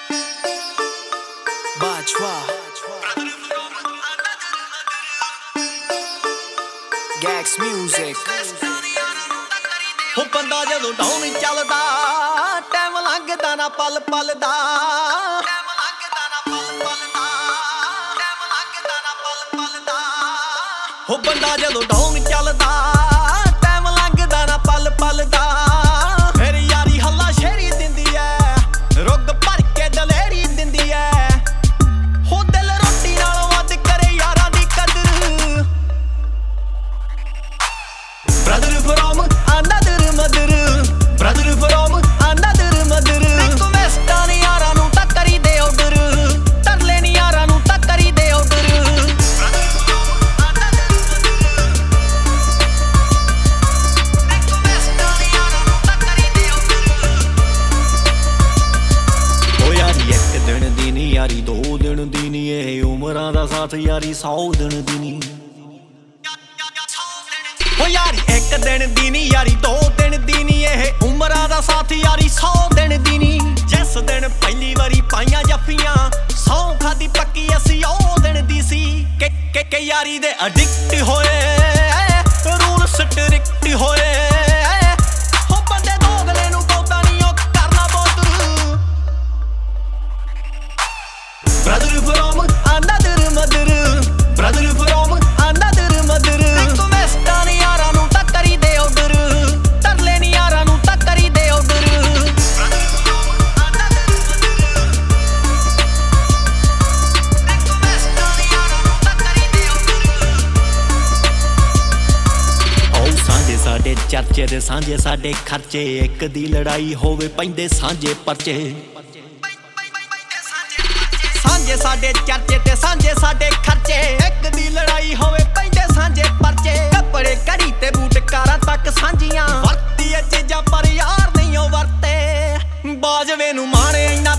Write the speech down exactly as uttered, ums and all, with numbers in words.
Bajwa Gax Music ਹੋ ਬੰਦਾ ਜਦੋਂ ਡਾਊਨ ਚੱਲਦਾ ਟਾਈਮ ਲੰਘਦਾ ਨਾ ਪਲ ਪਲ ਦਾ ਟਾਈਮ ਲੰਘਦਾ ਨਾ ਪਲ ਪਲ ਦਾ ਟਾਈਮ ਲੰਘਦਾ ਨਾ ਪਲ ਪਲ ਦਾ ਹੋ ਬੰਦਾ ਜਦੋਂ ਡਾਊਨ ਚੱਲਦਾ ਟਾਈਮ ਲੰਘਦਾ ਨਾ ਪਲ ਪਲ ਦਾ ਫਿਰ ਯਾਰੀ ਹੱਲਾ ਸ਼ੇਰੀ ਦਿੰਦੀ ਐ ਰੁੱਗ ਭਰ ਕੇ ਦਲੇਰੀ ਦਿੰਦੀ ਐ ਹੋ ਦਿਲ ਰੋਟੀ ਨਾਲੋਂ ਵੱਧ ਕਰੇ ਯਾਰਾਂ ਦੀ ਕਦਰ brother from another mother brother from another mother ਰਿਕਵੈਸਟਾਂ ਨੀ ਯਾਰਾਂ ਨੂੰ ਤਾਂ ਕਰੀ ਦੇ ਆਰਡਰ ਤਰਲੇ ਨੀ ਯਾਰਾਂ ਨੂੰ ਤਾਂ ਕਰੀ ਦੇ order brother from another mother ਰਿਕਵੈਸਟਾਂ ਨੀ ਯਾਰਾਂ ਨੂੰ ਤਾਂ ਕਰੀ ਦੇ ਆਰਡਰ ਓ ਯਾਰੀ ਇੱਕ ਦਿਨ ਦੀ ਨੀ ਯਾਰੀ ਦੋ ਦਿਨ ਦੀ ਨੀ ਇਹ ਉਮਰਾਂ ਦਾ ਸਾਥ ਯਾਰੀ ਸੌ ਦਿਨ ਦੀ ਨੀ ਓ ਯਾਰੀ ਇੱਕ ਦਿਨ ਦੀ ਨੀ ਯਾਰੀ ਦੋ ਦਿਨ ਦੀ ਨੀ ਇਹ ਉਮਰਾਂ ਦਾ ਸਾਥ ਯਾਰੀ ਸੌ ਦਿਨ ਦੀ ਨੀ ਜਿਸ ਦਿਨ ਪਹਿਲੀ ਵਾਰੀ ਪਾਈਆਂ ਜੱਫੀਆਂ ਸੌ ਖਾਦੀ ਪੱਕੀ ਅਸੀਂ ਉਹ ਦਿਨ ਦੀ ਸੀ ਕਿ ਕਿ ਕਿ ਯਾਰੀ ਦੇ ਐਡਿਕਟ ਹੋਏ ਰੂਲ ਸਟ੍ਰਿਕਟ ਹੋਏ ਹੋ ਬੰਦੇ ਦੋਗਲੇ ਨੂੰ ਪੌਦਾ ਨਹੀਂ ਉਹ ਕਰਨਾ ਬਹੁਤ brother from another mother brother from another mother ਰਿਕਵੈਸਟਾਂ ਨੀ ਯਾਰਾਂ ਨੂੰ ਤਾਂ ਕਰੀ ਦੇ ਆਰਡਰ ਤਰਲੇ ਨੀ ਯਾਰਾਂ ਨੂੰ ਤਾਂ ਕਰੀ ਦੇ order brother from another mother ਰਿਕਵੈਸਟਾਂ ਨੀ ਯਾਰਾਂ ਨੂੰ ਤਾਂ ਕਰੀ ਦੇ ਆਰਡਰ ਓ ਸਾਂਝੇ ਸਾਡੇ ਚਰਚੇ ਦੇ ਸਾਂਝੇ ਸਾਡੇ ਖਰਚੇ ਇੱਕ ਦੀ ਲੜਾਈ ਹੋਵੇ ਪੈਂਦੇ ਸਾਂਝੇ ਪਰਚੇ ਸਾਂਝੇ ਸਾਡੇ ਚਰਚੇ ਤੇ ਸਾਂਝੇ ਸਾਡੇ ਖਰਚੇ ਇੱਕ ਦੀ ਲੜਾਈ ਹੋਵੇ ਪੈਂਦੇ ਸਾਂਝੇ ਪਰਚੇ ਕੱਪੜੇ ਕੜੀ ਤੇ ਬੂਟ ਕਾਰਾਂ ਤੱਕ ਸਾਂਝੀਆਂ ਵਰਤੀ ਇਹ ਚੀਜ਼ਾਂ ਪਰ ਯਾਰ ਨਹੀਂ ਉਹ ਵਰਤੇ ਬਾਜਵੇ ਨੂੰ ਮਾਣੇ